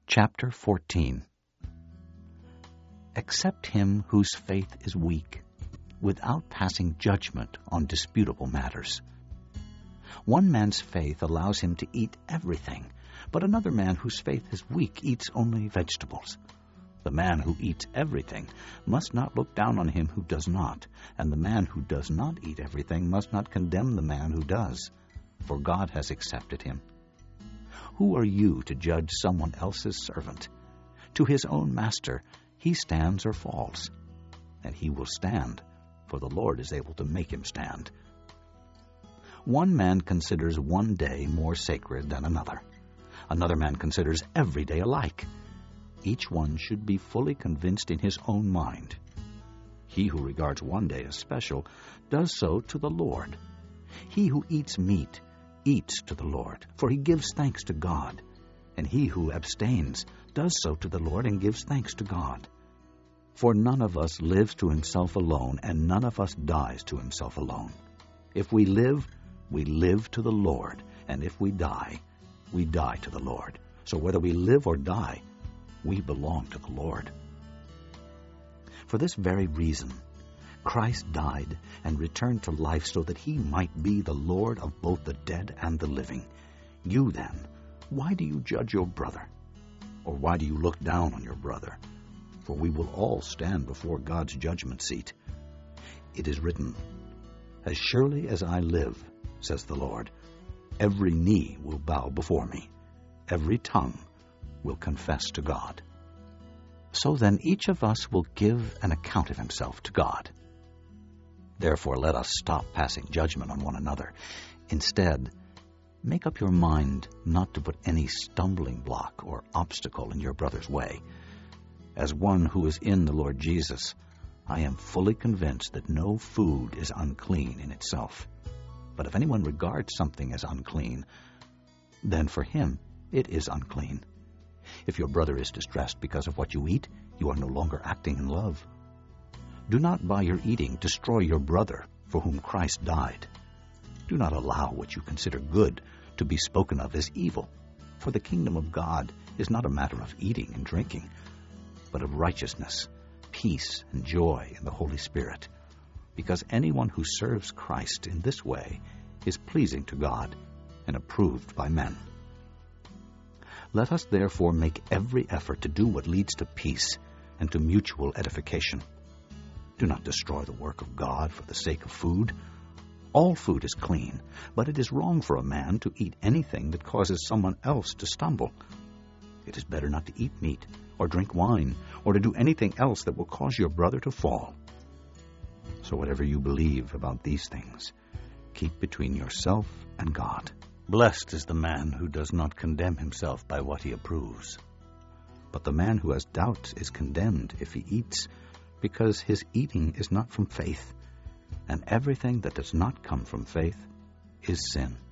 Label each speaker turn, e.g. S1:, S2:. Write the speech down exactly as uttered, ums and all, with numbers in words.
S1: Chapter fourteen. Accept him whose faith is weak, without passing judgment on disputable matters. One man's faith allows him to eat everything, but another man whose faith is weak eats only vegetables. The man who eats everything must not look down on him who does not, and the man who does not eat everything must not condemn the man who does, for God has accepted him. Who are you to judge someone else's servant? To his own master he stands or falls, and he will stand, for the Lord is able to make him stand. One man considers one day more sacred than another. Another man considers every day alike. Each one should be fully convinced in his own mind. He who regards one day as special does so to the Lord. He who eats meat eats to the Lord, for he gives thanks to God. And he who abstains does so to the Lord and gives thanks to God. For none of us lives to himself alone, and none of us dies to himself alone. If we live, we live to the Lord, and if we die, we die to the Lord. So whether we live or die, we belong to the Lord. For this very reason, Christ died and returned to life so that he might be the Lord of both the dead and the living. You then, why do you judge your brother? Or why do you look down on your brother? For we will all stand before God's judgment seat. It is written, "As surely as I live, says the Lord, every knee will bow before me, every tongue will confess to God." So then each of us will give an account of himself to God. Therefore let us stop passing judgment on one another. Instead, make up your mind not to put any stumbling block or obstacle in your brother's way. As one who is in the Lord Jesus, I am fully convinced that no food is unclean in itself. But if anyone regards something as unclean, then for him it is unclean. If your brother is distressed because of what you eat, you are no longer acting in love. Do not by your eating destroy your brother for whom Christ died. Do not allow what you consider good to be spoken of as evil, for the kingdom of God is not a matter of eating and drinking, but of righteousness, peace, and joy in the Holy Spirit, because anyone who serves Christ in this way is pleasing to God and approved by men. Let us therefore make every effort to do what leads to peace and to mutual edification. Do not destroy the work of God for the sake of food. All food is clean, but it is wrong for a man to eat anything that causes someone else to stumble. It is better not to eat meat, or drink wine, or to do anything else that will cause your brother to fall. So whatever you believe about these things, keep between yourself and God. Blessed is the man who does not condemn himself by what he approves. But the man who has doubts is condemned if he eats, because his eating is not from faith, and everything that does not come from faith is sin.